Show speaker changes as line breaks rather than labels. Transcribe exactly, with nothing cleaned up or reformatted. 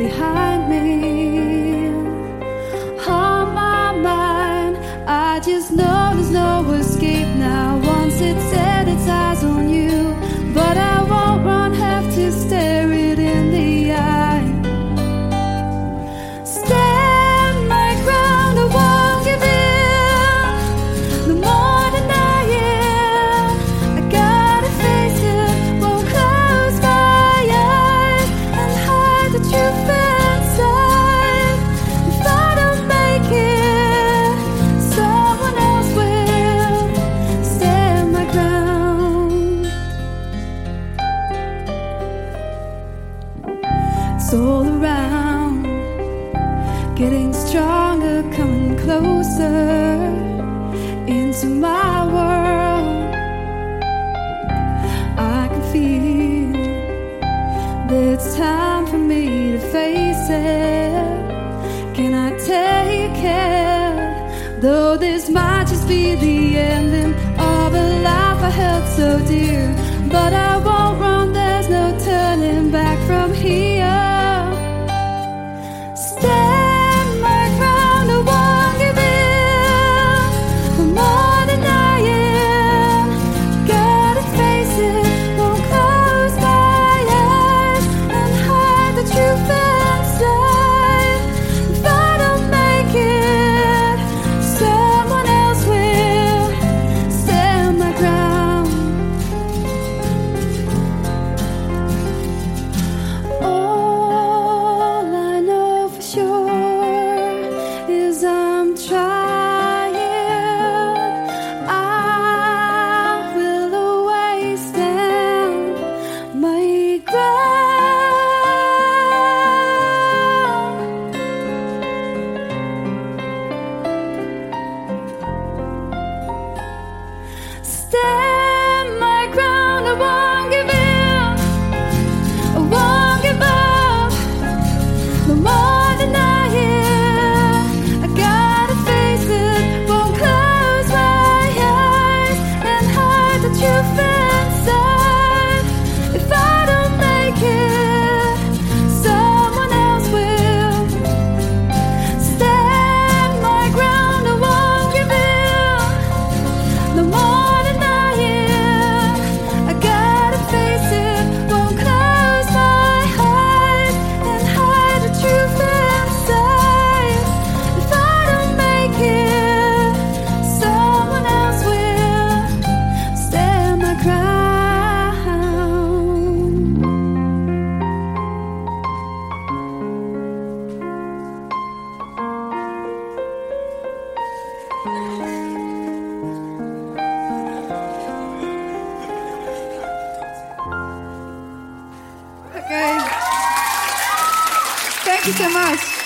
behind me. On my mind, I just know there's no escape now. Once it set its eyes on you, but I won't run, have to stare it in the eye. Stand my ground, I won't give in. No more denying, I gotta face it. Won't close my eyes and hide the truth inside. If I don't make it, someone else will. Stand my ground. It's all around, getting stronger, coming closer into my world. I can feel that it's time for me to face it. Can I take it? Though this might just be the ending of a life I held so dear, but I won't run, there's no turning back from here. Stand my ground, I won't give in. No more denying, gotta face it. Won't close my eyes and hide the truth inside. If I don't make it, someone else will. Stand my ground. All I know for sure is I'm trying. I will always stand my ground. Stand my ground, I won't give in. I won't give up. No more denying, I gotta face it. Won't close my eyes and hide the truth inside. If I don't make it, someone else will. Stand my ground, I won't give in. No more denying, I gotta face it. Won't close my eyes and hide the truth inside. If I don't make it, someone else will. Stand my ground. Okay. Thank you so much.